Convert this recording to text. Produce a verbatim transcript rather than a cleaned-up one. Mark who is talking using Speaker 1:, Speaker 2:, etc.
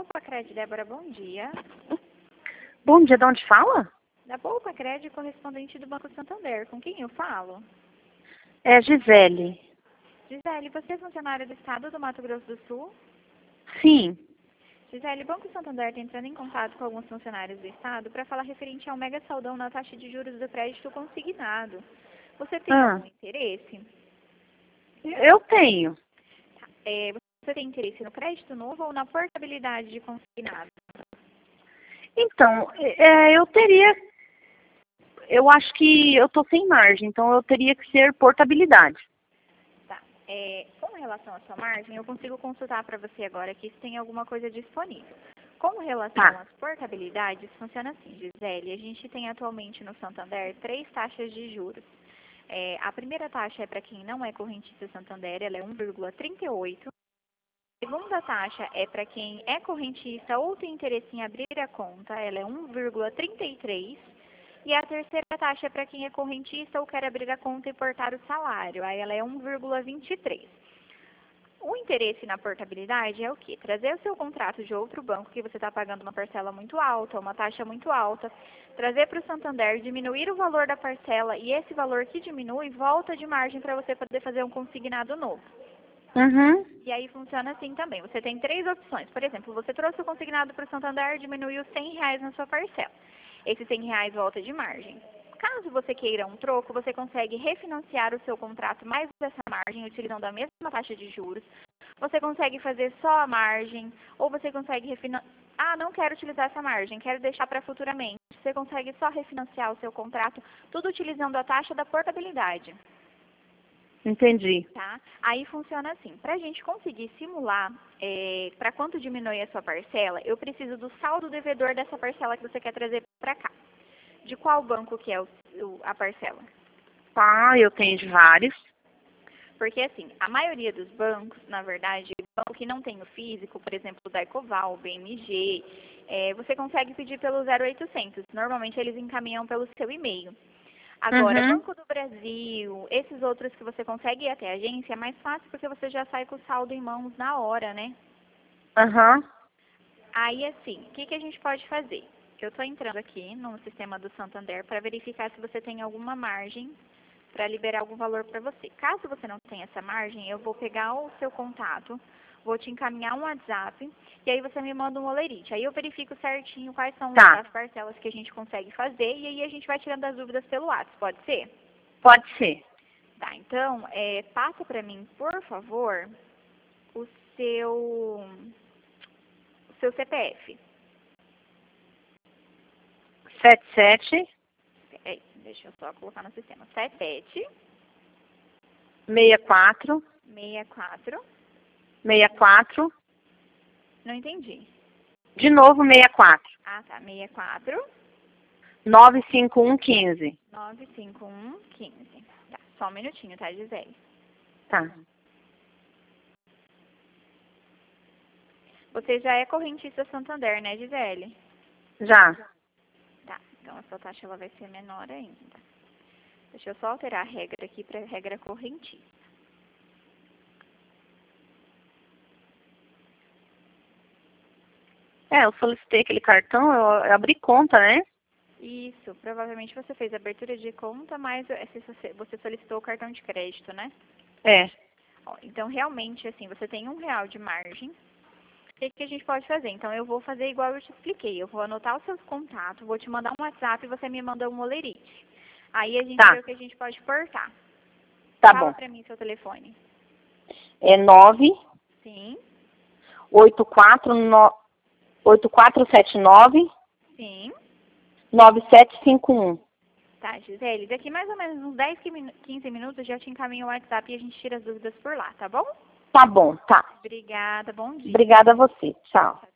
Speaker 1: Poupa Cred, Débora, bom dia.
Speaker 2: Bom dia, de onde fala?
Speaker 1: Da Poupa Cred, correspondente do Banco Santander. Com quem eu falo?
Speaker 2: É Gisele.
Speaker 1: Gisele, você é funcionária do Estado do Mato Grosso do Sul?
Speaker 2: Sim.
Speaker 1: Gisele, o Banco Santander está entrando em contato com alguns funcionários do Estado para falar referente ao mega saldão na taxa de juros do crédito consignado. Você tem
Speaker 2: Ah,
Speaker 1: algum interesse?
Speaker 2: eu tenho.
Speaker 1: É, você tem interesse no crédito novo ou na portabilidade de consignado?
Speaker 2: Então, é, eu teria... Eu acho que eu tô sem margem, então eu teria que ser portabilidade.
Speaker 1: Tá. É, com relação à sua margem, eu consigo consultar para você agora aqui se tem alguma coisa disponível. Com relação
Speaker 2: Tá.
Speaker 1: às portabilidades, funciona assim, Gisele. A gente tem atualmente no Santander três taxas de juros. É, a primeira taxa é para quem não é correntista Santander, ela é um vírgula trinta e oito. A segunda taxa é para quem é correntista ou tem interesse em abrir a conta, ela é um vírgula trinta e três. E a terceira taxa é para quem é correntista ou quer abrir a conta e portar o salário, aí ela é um vírgula vinte e três. O interesse na portabilidade é o quê? Trazer o seu contrato de outro banco que você está pagando uma parcela muito alta, uma taxa muito alta, trazer para o Santander, diminuir o valor da parcela e esse valor que diminui volta de margem para você poder fazer um consignado novo.
Speaker 2: Uhum.
Speaker 1: E aí funciona assim também. Você tem três opções. Por exemplo, você trouxe o consignado para o Santander, diminuiu cem reais na sua parcela. Esses cem reais volta de margem. Caso você queira um troco, você consegue refinanciar o seu contrato mais essa margem, utilizando a mesma taxa de juros. Você consegue fazer só a margem, ou você consegue refinanciar. Ah, não quero utilizar essa margem, quero deixar para futuramente. Você consegue só refinanciar o seu contrato, tudo utilizando a taxa da portabilidade.
Speaker 2: Entendi.
Speaker 1: Tá? Aí funciona assim, para a gente conseguir simular é, para quanto diminui a sua parcela, eu preciso do saldo devedor dessa parcela que você quer trazer para cá. De qual banco que é o, o, a parcela?
Speaker 2: Tá, eu tenho de vários.
Speaker 1: Porque assim, a maioria dos bancos, na verdade, banco que não tem o físico, por exemplo, o Daicoval, o B M G, é, você consegue pedir pelo zero oitocentos. Normalmente eles encaminham pelo seu e-mail. Agora,
Speaker 2: Uhum.
Speaker 1: Banco do Brasil, esses outros que você consegue ir até a agência, é mais fácil porque você já sai com o saldo em mãos na hora, né?
Speaker 2: Aham.
Speaker 1: Aí, assim, o que, que a gente pode fazer? Eu estou entrando aqui no sistema do Santander para verificar se você tem alguma margem para liberar algum valor para você. Caso você não tenha essa margem, eu vou pegar o seu contato, vou te encaminhar um WhatsApp e aí você me manda um olerite. Aí eu verifico certinho quais são
Speaker 2: Tá.
Speaker 1: as parcelas que a gente consegue fazer e aí a gente vai tirando as dúvidas pelo WhatsApp, pode ser?
Speaker 2: Pode ser.
Speaker 1: Tá, então, é, passa para mim, por favor, o seu, o seu C P F.
Speaker 2: Sete sete
Speaker 1: Peraí, deixa eu só colocar no sistema. sete sete
Speaker 2: seis quatro
Speaker 1: seis quatro.
Speaker 2: seis quatro.
Speaker 1: Não entendi.
Speaker 2: De novo seis quatro.
Speaker 1: Ah, tá. seis quatro
Speaker 2: nove cinco um quinze.
Speaker 1: nove cinco um quinze. Tá, só um minutinho, tá, Gisele?
Speaker 2: Tá.
Speaker 1: Você já é correntista Santander, né, Gisele?
Speaker 2: Já.
Speaker 1: Tá, então a sua taxa ela vai ser menor ainda. Deixa eu só alterar a regra aqui para regra correntista.
Speaker 2: É, eu solicitei aquele cartão, eu, eu abri conta, né?
Speaker 1: Isso, provavelmente você fez abertura de conta, mas você solicitou o cartão de crédito, né?
Speaker 2: É.
Speaker 1: Ó, então, realmente, assim, você tem um real de margem. O que, que a gente pode fazer? Então, eu vou fazer igual eu te expliquei. Eu vou anotar os seus contatos, vou te mandar um WhatsApp e você me manda um olerite. Aí a gente
Speaker 2: Tá.
Speaker 1: vê o que a gente pode portar.
Speaker 2: Tá
Speaker 1: Fala
Speaker 2: bom.
Speaker 1: pra mim seu telefone.
Speaker 2: É nove
Speaker 1: Sim,
Speaker 2: oito quatro sete nove
Speaker 1: sim.
Speaker 2: nove sete cinco um.
Speaker 1: Tá, Gisele, daqui mais ou menos uns dez, quinze minutos eu já te encaminho o WhatsApp e a gente tira as dúvidas por lá, tá bom?
Speaker 2: Tá bom, tá.
Speaker 1: Obrigada, bom dia.
Speaker 2: Obrigada a você. Tchau.